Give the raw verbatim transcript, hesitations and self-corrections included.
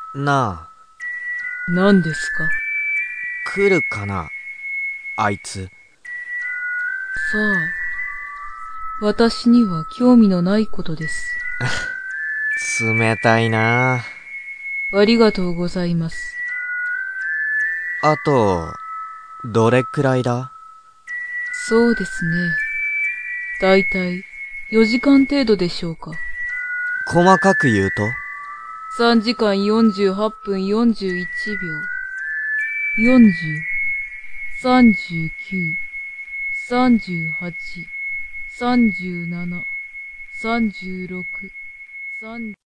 なあ、 何ですか？ 来るかなあいつ。 さあ、私には興味のないことです。 冷たいな。 ありがとうございます。 あと、どれくらいだ？ そうですね。だいたいよじかん程度でしょうか。 細かく言うと？ さんじかんよんじゅうはっぷんよんじゅういちびょう。よんじゅう、さんじゅうきゅう、さんじゅうはち、さんじゅうなな、さんじゅうろく、さんじゅう